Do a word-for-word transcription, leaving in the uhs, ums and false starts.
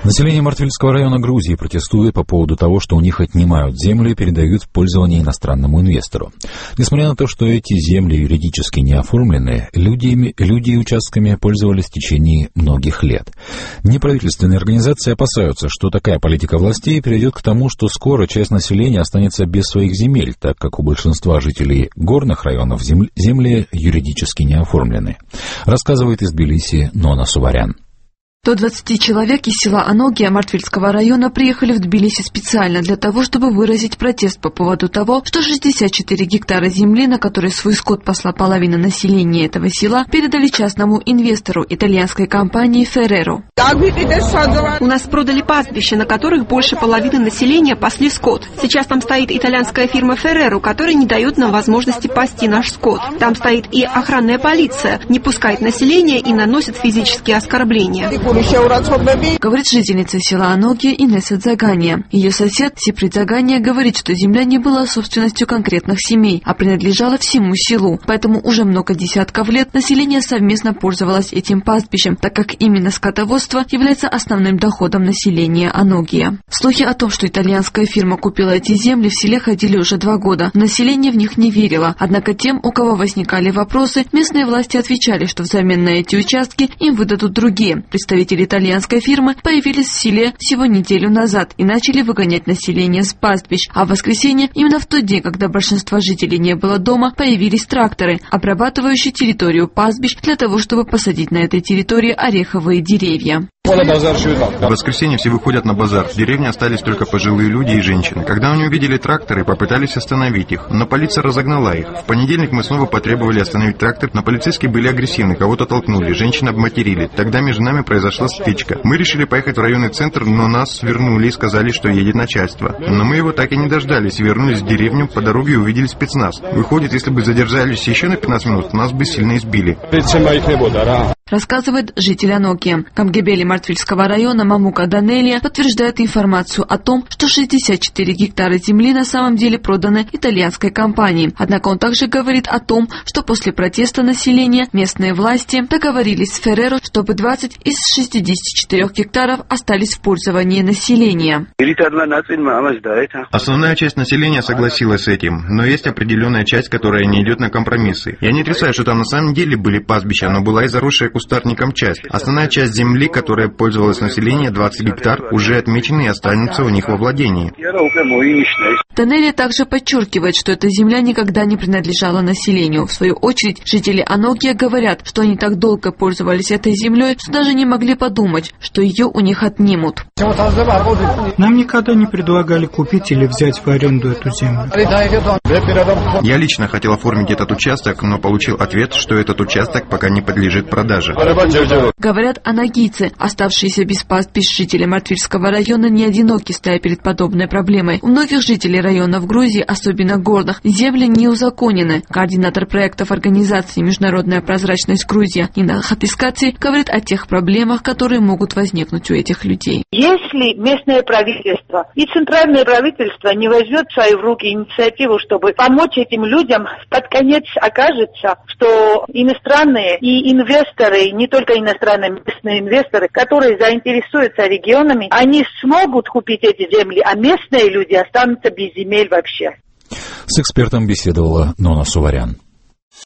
Население Мартвельского района Грузии протестует по поводу того, что у них отнимают землю и передают в пользование иностранному инвестору. Несмотря на то, что эти земли юридически не оформлены, люди, люди участками пользовались в течение многих лет. Неправительственные организации опасаются, что такая политика властей приведет к тому, что скоро часть населения останется без своих земель, так как у большинства жителей горных районов земли юридически не оформлены. Рассказывает из Тбилиси Нона Суварян. До двадцати человек из села Аногия Мартвельского района приехали в Тбилиси специально для того, чтобы выразить протест по поводу того, что шестьдесят четыре гектара земли, на которой свой скот пасла половина населения этого села, передали частному инвестору, итальянской компании Ferrero. У нас продали пастбища, на которых больше половины населения пасли скот. Сейчас там стоит итальянская фирма Ferrero, которая не дает нам возможности пасти наш скот. Там стоит и охранная полиция, не пускает население и наносит физические оскорбления. Говорит жительница села Аногия Инесса Дзагания. Ее сосед Сиприд Дзагания говорит, что земля не была собственностью конкретных семей, а принадлежала всему селу. Поэтому уже много десятков лет население совместно пользовалось этим пастбищем, так как именно скотоводство является основным доходом населения Аногия. Слухи о том, что итальянская фирма купила эти земли, в селе ходили уже два года. Население в них не верило. Однако тем, у кого возникали вопросы, местные власти отвечали, что взамен на эти участки им выдадут другие. Представители итальянской фирмы появились в селе всего неделю назад и начали выгонять население с пастбищ. А в воскресенье, именно в тот день, когда большинство жителей не было дома, появились тракторы, обрабатывающие территорию пастбищ для того, чтобы посадить на этой территории ореховые деревья. В воскресенье все выходят на базар. В деревне остались только пожилые люди и женщины. Когда они увидели тракторы, попытались остановить их, но полиция разогнала их. В понедельник мы снова потребовали остановить трактор, но полицейские были агрессивны, кого-то толкнули, женщин обматерили. Тогда между нами произошла стычка. Мы решили поехать в районный центр, но нас свернули и сказали, что едет начальство. Но мы его так и не дождались и вернулись в деревню, по дороге увидели спецназ. Выходит, если бы задержались еще на пятнадцать минут, нас бы сильно избили. Рассказывает житель Аногия. Камгебели Мартвельского района Мамука Данелия подтверждает информацию о том, что шестьдесят четыре гектара земли на самом деле проданы итальянской компании. Однако он также говорит о том, что после протеста населения местные власти договорились с Ferrero, чтобы двадцать из шестидесяти четырёх гектаров остались в пользовании населения. Основная часть населения согласилась с этим, но есть определенная часть, которая не идет на компромиссы. Я не отрицаю, что там на самом деле были пастбища, но была и заросшая кустарником часть. Основная часть земли, которая пользовалась население, двадцать гектар, уже отмечены и останутся у них во владении. Данелия также подчеркивает, что эта земля никогда не принадлежала населению. В свою очередь, жители Аногия говорят, что они так долго пользовались этой землей, что даже не могли подумать, что ее у них отнимут. Нам никогда не предлагали купить или взять в аренду эту землю. Я лично хотел оформить этот участок, но получил ответ, что этот участок пока не подлежит продаже. Говорят аногийцы, оставшиеся без пастбищ жители Мартвельского района, не одиноки, стоя перед подобной проблемой. У многих жителей района в Грузии, особенно горных, земли не узаконены. Координатор проектов организации «Международная прозрачность Грузия» Нина Хатискаци говорит о тех проблемах, которые могут возникнуть у этих людей. Если местное правительство и центральное правительство не возьмет в свои руки инициативу, чтобы помочь этим людям, под конец окажется, что иностранные и инвесторы, не только иностранные, местные инвесторы, которые заинтересуются регионами, они смогут купить эти земли, а местные люди останутся без земель вообще. С экспертом беседовала Нона Суварян.